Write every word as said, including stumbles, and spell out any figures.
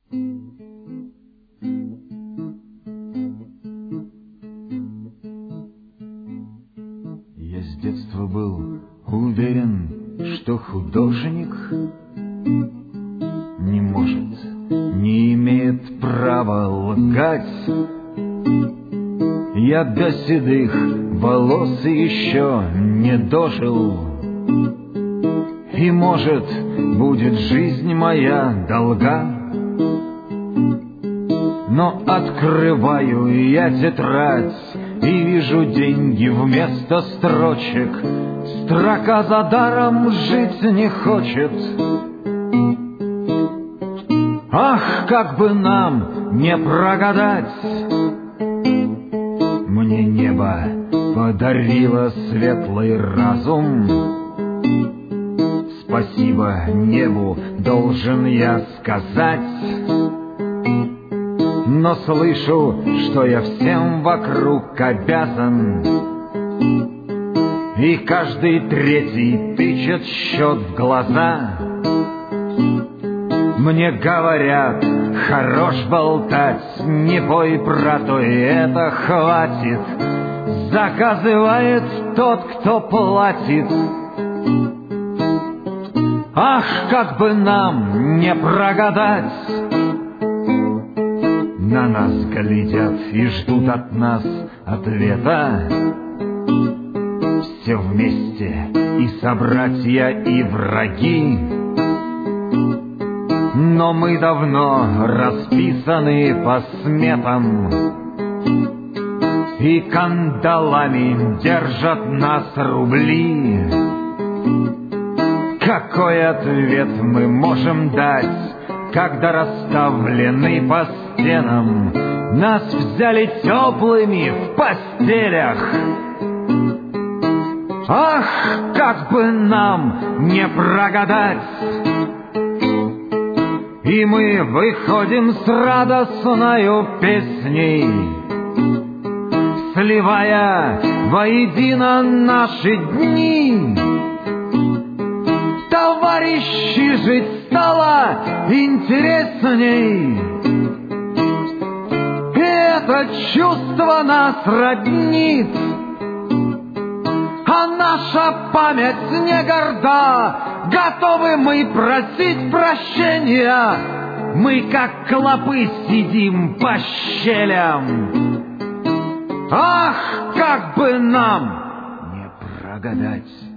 Я с детства был уверен, что художник не может, не имеет права лгать. Я до седых волос еще не дожил, и, может, будет жизнь моя долга. Но открываю я тетрадь и вижу деньги вместо строчек. Строка за даром жить не хочет. Ах, как бы нам не прогадать! Мне небо подарило светлый разум. Спасибо небу должен я сказать. Но слышу, что я всем вокруг обязан, и каждый третий тычет счет в глаза. Мне говорят, хорош болтать, не пой про то, и это хватит. Заказывает тот, кто платит. Ах, как бы нам не прогадать! На нас глядят и ждут от нас ответа. Все вместе, и собратья, и враги. Но мы давно расписаны по сметам, и кандалами держат нас рубли. Какой ответ мы можем дать, когда расставлены по стенам нас взяли теплыми в постелях? Ах, как бы нам не прогадать! И мы выходим с радостною песней, сливая воедино наши дни. Товарищи, жить стало интересней, и это чувство нас роднит. А наша память не горда, готовы мы просить прощения. Мы, как клопы, сидим по щелям. Ах, как бы нам не прогадать!